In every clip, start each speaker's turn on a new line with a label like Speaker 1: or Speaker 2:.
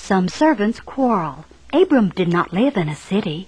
Speaker 1: Some servants quarrel. Abram did not live in a city.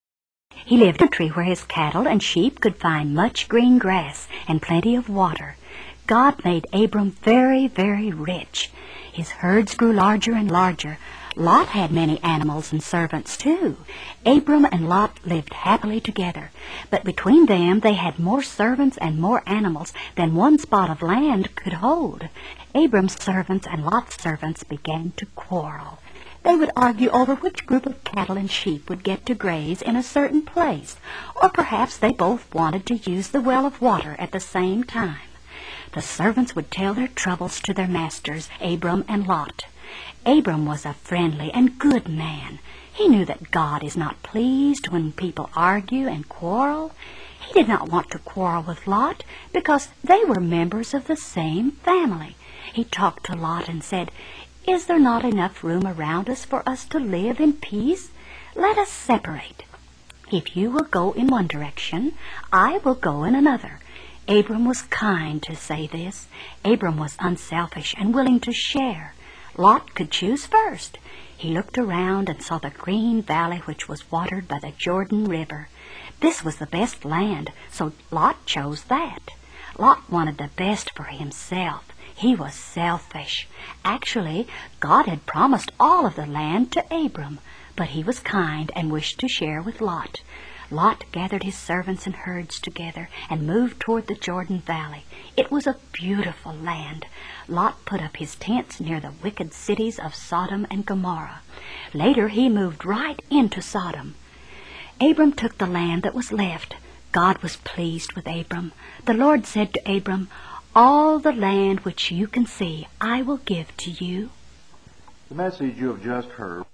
Speaker 1: He lived in a country where his cattle and sheep could find much green grass and plenty of water. God made Abram very, very rich. His herds grew larger and larger. Lot had many animals and servants too. Abram and Lot lived happily together, but between them they had more servants and more animals than one spot of land could hold. Abram's servants and Lot's servants began to quarrel. They would argue over which group of cattle and sheep would get to graze in a certain place, or perhaps they both wanted to use the well of water at the same time. The servants would tell their troubles to their masters, Abram and Lot. Abram was a friendly and good man. He knew that God is not pleased when people argue and quarrel. He did not want to quarrel with Lot because they were members of the same family. He talked to Lot and said, "Is there not enough room around us for us to live in peace? Let us separate. If you will go in one direction, I will go in another." Abram was kind to say this. Abram was unselfish and willing to share. Lot could choose first. He looked around and saw the green valley which was watered by the Jordan River. This was the best land, so Lot chose that. Lot wanted the best for himself. He was selfish. Actually, God had promised all of the land to Abram, but he was kind and wished to share with Lot. Lot gathered his servants and herds together and moved toward the Jordan Valley. It was a beautiful land. Lot put up his tents near the wicked cities of Sodom and Gomorrah. Later he moved right into Sodom. Abram took the land that was left. God was pleased with Abram. The Lord said to Abram, "All the land which you can see, I will give to you."
Speaker 2: The message you have just heard